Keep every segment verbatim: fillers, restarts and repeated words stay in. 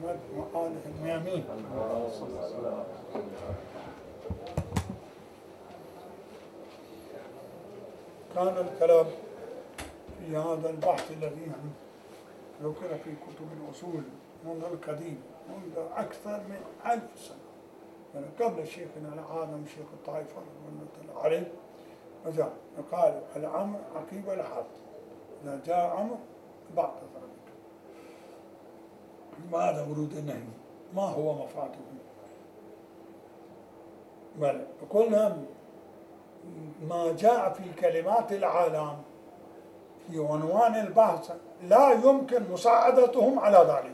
محمد وآله الميامين. كان الكلام في هذا البحث الذي ذكر في كتب الأصول منذ القديم، منذ أكثر من ألف سنة، يعني قبل شيخنا العالم شيخ الطائفة رحمه الله عليه. وجاء قالوا الأمر عقيب الحد، إذا جاء أمر بعد ذلك بعد ورود النهي ما هو مفاده. بل قلنا ما جاء في كلمات العالم في عنوان البحث لا يمكن مساعدتهم على ذلك.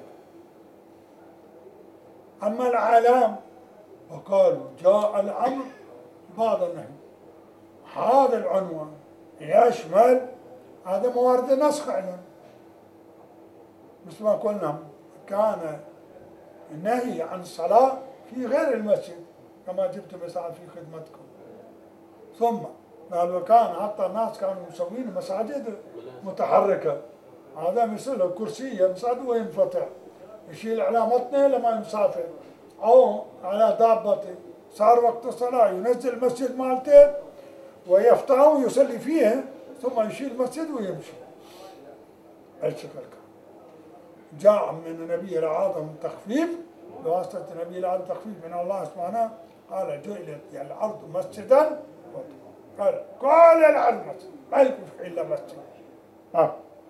أما العالم وقالوا جاء الأمر بعد النهي، هذا العنوان يشمل هذا موارد النسخ أيضا. مثل ما قلنا كان النهي عن الصلاة في غير المسجد كما جبت مثال في خدمتكم، ثم قالوا كان حتى الناس كانوا مسوين مساجد متحركة، هذا مثل الكرسي مساعد وينفتح يشيل على متنه لما يسافر أو على دابته، صار وقت الصلاة ينزل المسجد مالته ويفتحه ويصلي فيه ثم يشيل المسجد ويمشي. الشكل كان جاء من النبي العظم تخفيف بواسطة النبي العظم تخفيف من الله سبحانه، قال جعلت الأرض مسجدا، قال قال الأرض مسجد ما يكون إلا مسجد. آه.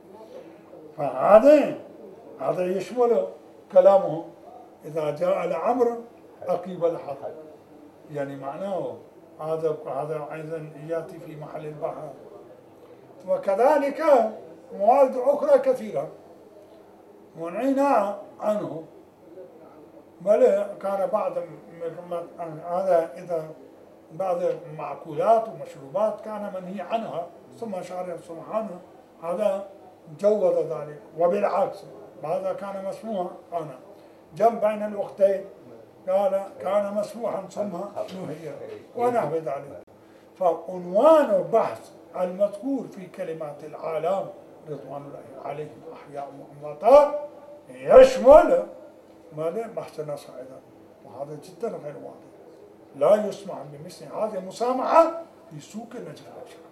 فهذا هذا يشمل كلامه إذا جاء الأمر عقيب الحق، يعني معناه هذا هذا أيضا يأتي في محل البحث. وكذلك موارد أخرى كثيرة منعنا عنه، بل كان بعض هذا إذا بعض المأكولات ومشروبات كان منهي عنها ثم شرع سبحانه هذا جوز ذلك، وبالعكس هذا كان مسموحا، أنا جمع بين الأختين قال كان مسموحا ثم نهي ونحو ذلك. فعنوان البحث المذكور في كلمات العالم رضوان الله عليهم أحياء وأمواتا يشمل ماذا بحث النص أيضا، وهذا جدا غير واضح. لا يسمع بمثل هذه المسامحة في سوق النجف.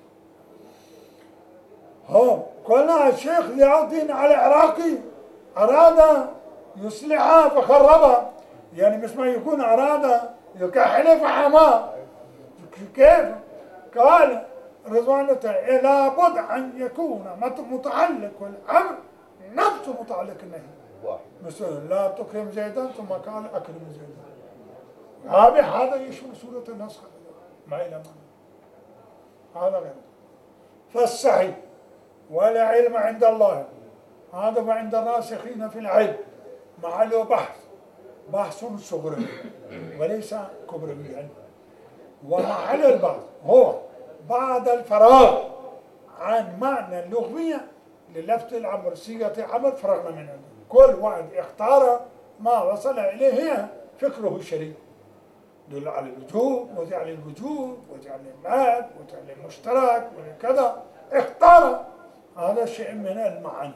هم قلنا الشيخ ضياء الدين العراقي أراد يصلحها فخربها، يعني مثل ما يكون أراد يكحل فحماه. كيف؟ قال رضوان الله لابد أن يكون متعلق الأمر نفس متعلق النهي، مثل لا تكرم زيدا ثم قال أكرم زيدا. هذا هذا يشمل سورة النسخ ما إلى معنى هذا غير. فالصحيح والعلم عند الله هذا وعند الراسخين في العلم محله بحث بحث صغري وليس كبروي، ومحل البحث هو بعد الفراغ عن معنى اللغوية للفظ الأمر صيغة أمر فرغنا منه. كل واحد اختار ما وصل إليه فكره الشريف، دل على الوجوب وجعل الوجوب وجعل الماد وجعل المشترك وكذا، اختار هذا شيء من المعاني.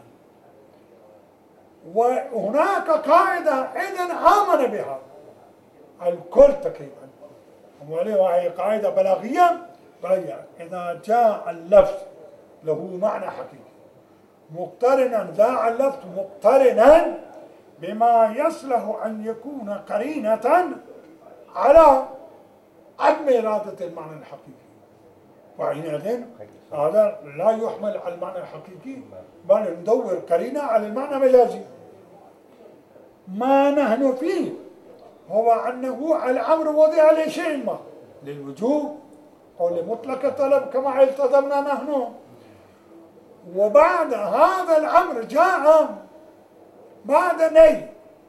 وهناك قاعدة إذن آمن بها الكل تقريبا، وهي قاعدة بلاغية بلاغية إذا جاء اللفظ له معنى حقيقي مقترنا ذا اللفظ مقترنا بما يصلح أن يكون قرينة على عدم إرادة المعنى الحقيقي، وحينئذ هذا لا يحمل على المعنى الحقيقي بل ندور قرينة على المعنى المجازي. ما نحن فيه هو أنه الأمر وضع لشيء ما، للوجوب أو لمطلق الطلب كما التزمنا نحن، وبعد هذا الأمر جاء بعد نهي،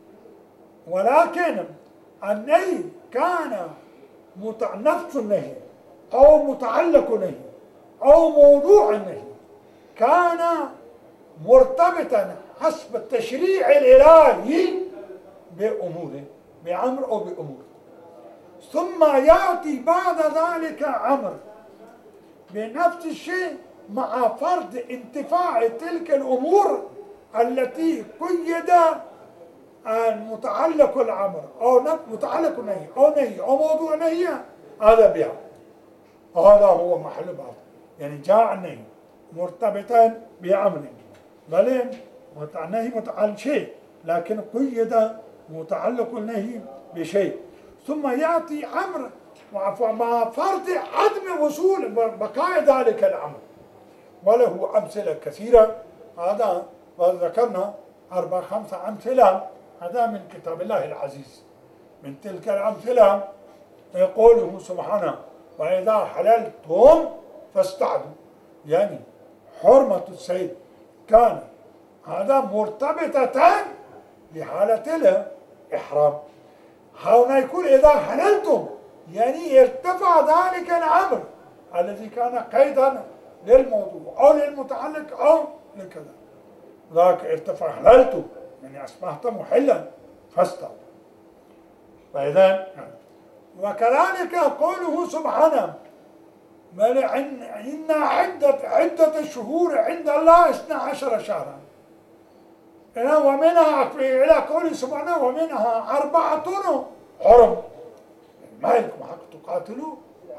ولكن النهي كان نفس النهي أو متعلق النهي أو موضوع النهي كان مرتبطا حسب التشريع الإلهي بأموره بأمر أو بأمور، ثم يأتي بعد ذلك أمر بنفس الشيء مع فرض انتفاع تلك الأمور التي قيد متعلق الأمر أو متعلق النهي أو نهي أو موضوع نهي هذا بيع، هذا هو محل بعض. يعني جاء النهي مرتبطا بأمر، بل النهي متعلق شيء لكن قيد متعلق النهي بشيء، ثم يأتي أمر مع فرض عدم وصول بقاء ذلك الأمر، وله أمثلة كثيرة. هذا وذكرنا أربع خمسة أمثلة، هذا من كتاب الله العزيز. من تلك الأمثلة يقوله سبحانه وإذا حللتم فاستعدوا، يعني حرمة الصيد كان هذا مرتبطة بحالة الإحرام. هنا يقول إذا حللتم يعني ارتفع ذلك الأمر الذي كان قيدا للموضوع أو للمتعلق أو لكذا، ذاك ارتفع حللتم يعني أصبحت محلا فاستعدوا. فإذا وكذلك قوله سبحانه بل إن عدة عدة الشهور عند الله اثنا عشر شهرا، ومنها إلى قوله سبحانه ومنها أربعة حرم، ما لكم حق تقاتلوا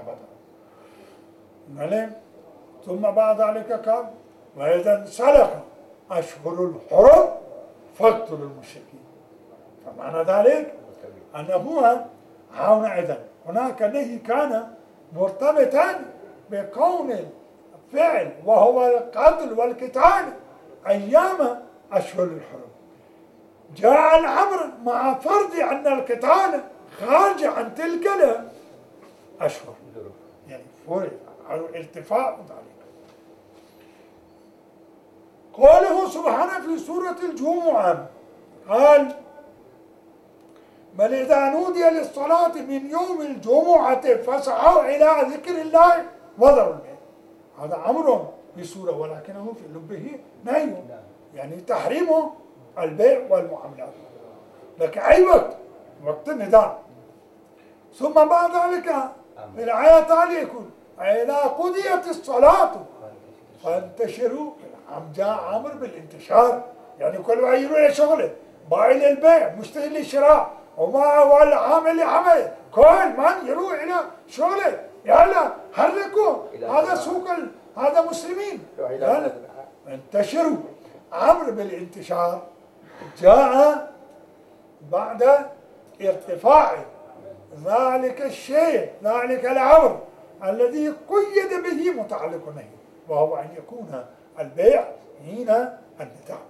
أبدا. ثم بعد ذلك قال وإذا انسلخ أشهر الحرم فاقتلوا المشركين. فمعنى ذلك أنه حينئذ هناك نهي كان مرتبطا بكون الفعل وهو القتل والقتال أيام أشهر الحرم. جاء الأمر مع فرض أن القتال خارج عن تلك الأشهر، يعني فرض على ارتفاع ذلك. قوله سبحانه في سورة الجمعة قال بل إذا نودي للصلاة من يوم الجمعة فاسعوا إلى ذكر الله وذروا البيع. هذا أمر في سورة ولكنه في لبه نهي، يعني تحريم البيع والمعاملات، لكن أي وقت وقت النداء. ثم بعد ذلك في الآية التالية يقول إذا قضيت الصلاة فانتشروا. جاء أمر بالانتشار، يعني كل واحد يروح لشغله، بائع للبيع مشتري للشراء وما والعامل لعمله، كل من يروح إلى شغله يلا حركوا، هذا سوق هذا مسلمين يلا انتشروا. أمر بالانتشار جاء بعد ارتفاع ذلك الشيء ذلك الأمر الذي قيد به متعلق النهي، وهو أن يكون البيع حين النداء.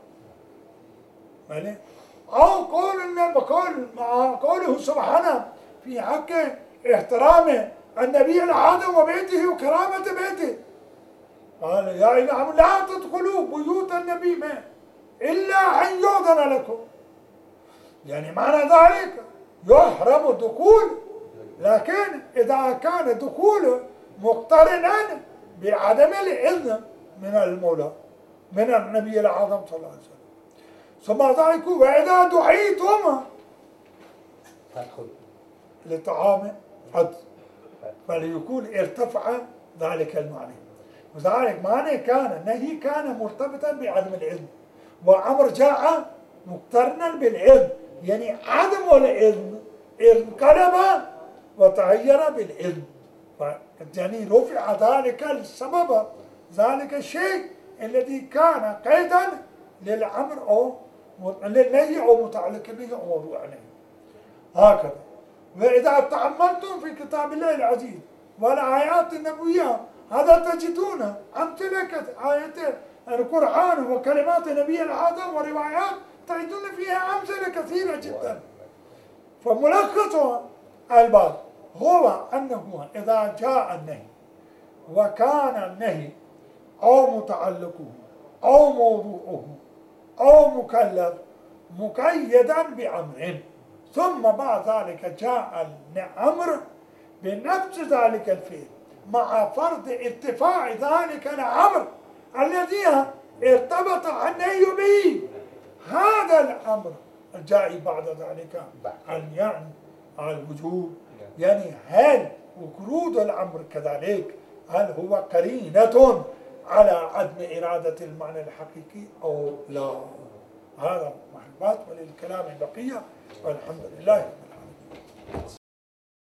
أو قول قول مع قوله سبحانه في حق احترام النبي العظيم وبيته وكرامة بيته قال يا أيها لا تدخلوا بيوت النبي ما إلا أن يؤذن لكم، يعني معنى ذلك يحرم الدخول، لكن إذا كان الدخول مقترنا بعدم الإذن من المولى من النبي العظيم صلى الله عليه وسلم. ثم ذلك وإذا دعيتم لطعام حد فليكون ارتفع ذلك المعنى، وذلك معنى كان النهي كان مرتبطا بعدم الإذن، وأمر جاء مقترنا بالإذن، يعني عدم الإذن انقلب وتغير بالإذن، يعني رفع ذلك السبب ذلك الشيء الذي كان قيدا للأمر أو للنهي أو متعلق به أو موضوع نهي. هكذا. وإذا تأملتم في كتاب الله العزيز والآيات النبوية هذا تجدون أمثلة آيات القرآن وكلمات النبي العظيم وروايات تجدون فيها أمثلة كثيرة جدا. فملخصها البعض هو أنه إذا جاء النهي وكان النهي أو متعلقه أو موضوعه أو مكلف مقيدا بأمر، ثم بعد ذلك جاء الأمر بنفس ذلك الفعل مع فرض ارتفاع ذلك الأمر الذي ارتبط النهي به، هذا الأمر الجاء بعد ذلك أن يعني الوجوب، يعني هل وجود الأمر كذلك هل هو قرينة على عدم إرادة المعنى الحقيقي أو لا؟ هذا محبات، وللكلام البقية والحمد لله.